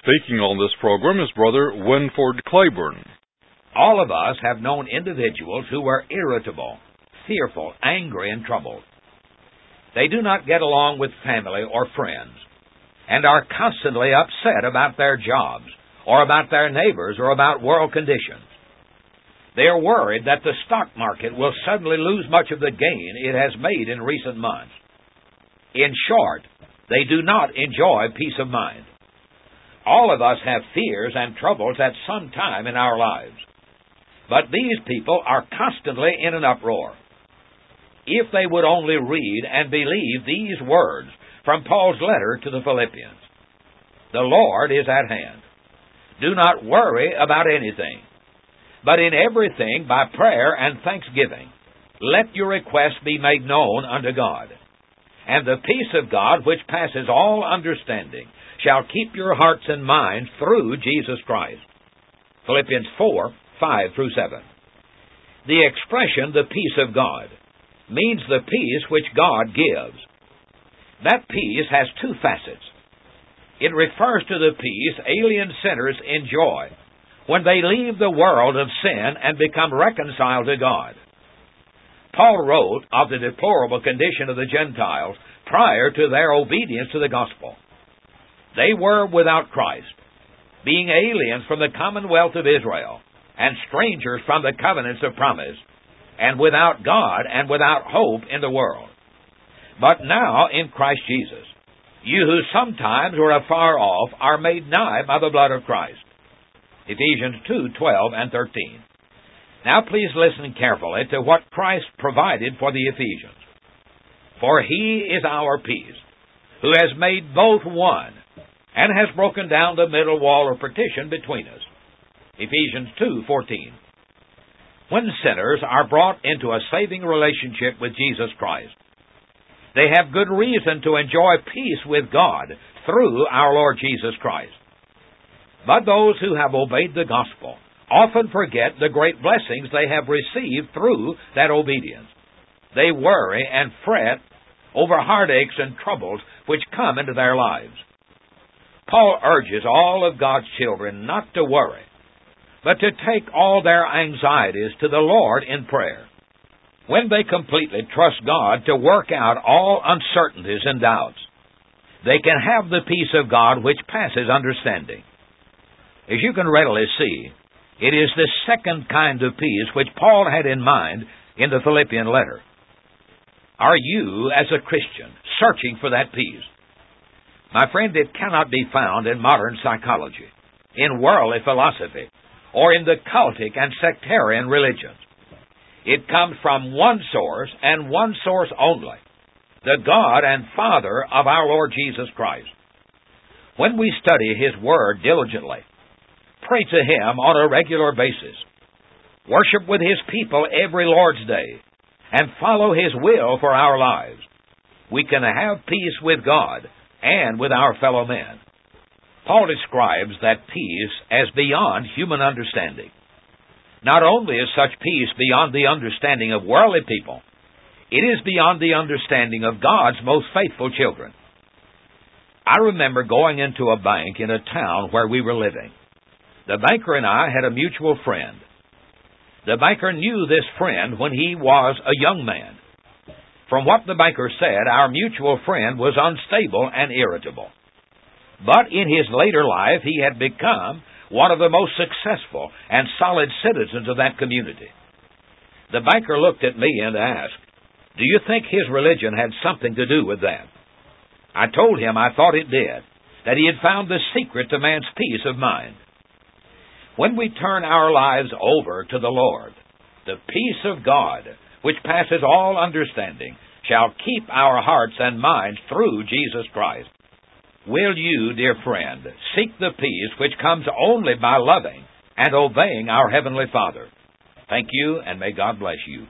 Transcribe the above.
Speaking on this program is Brother Winford Claiborne. All of us have known individuals who were irritable, fearful, angry, and troubled. They do not get along with family or friends, and are constantly upset about their jobs, or about their neighbors, or about world conditions. They are worried that the stock market will suddenly lose much of the gain it has made in recent months. In short, they do not enjoy peace of mind. All of us have fears and troubles at some time in our lives. But these people are constantly in an uproar. If they would only read and believe these words from Paul's letter to the Philippians, "The Lord is at hand. Do not worry about anything, but in everything by prayer and thanksgiving, let your requests be made known unto God. And the peace of God, which passes all understanding, shall keep your hearts and minds through Jesus Christ." Philippians 4, 5 through 7. The expression, "the peace of God," means the peace which God gives. That peace has two facets. It refers to the peace alien sinners enjoy when they leave the world of sin and become reconciled to God. Paul wrote of the deplorable condition of the Gentiles prior to their obedience to the gospel. They were without Christ, being aliens from the commonwealth of Israel, and strangers from the covenants of promise, and without God and without hope in the world. But now in Christ Jesus, you who sometimes were afar off are made nigh by the blood of Christ. Ephesians 2, 12 and 13. Now please listen carefully to what Christ provided for the Ephesians. "For He is our peace, who has made both one, and has broken down the middle wall of partition between us." Ephesians 2:14. When sinners are brought into a saving relationship with Jesus Christ, they have good reason to enjoy peace with God through our Lord Jesus Christ. But those who have obeyed the gospel often forget the great blessings they have received through that obedience. They worry and fret over heartaches and troubles which come into their lives. Paul urges all of God's children not to worry, but to take all their anxieties to the Lord in prayer. When they completely trust God to work out all uncertainties and doubts, they can have the peace of God which passes understanding. As you can readily see, it is this second kind of peace which Paul had in mind in the Philippian letter. Are you, as a Christian, searching for that peace? My friend, it cannot be found in modern psychology, in worldly philosophy, or in the cultic and sectarian religions. It comes from one source and one source only, the God and Father of our Lord Jesus Christ. When we study His Word diligently, pray to Him on a regular basis, worship with His people every Lord's Day, and follow His will for our lives, we can have peace with God and with our fellow men. Paul describes that peace as beyond human understanding. Not only is such peace beyond the understanding of worldly people, it is beyond the understanding of God's most faithful children. I remember going into a bank in a town where we were living. The banker and I had a mutual friend. The banker knew this friend when he was a young man. From what the banker said, our mutual friend was unstable and irritable. But in his later life, he had become one of the most successful and solid citizens of that community. The banker looked at me and asked, "Do you think his religion had something to do with that?" I told him I thought it did, that he had found the secret to man's peace of mind. When we turn our lives over to the Lord, the peace of God, which passes all understanding, shall keep our hearts and minds through Jesus Christ. Will you, dear friend, seek the peace which comes only by loving and obeying our Heavenly Father? Thank you, and may God bless you.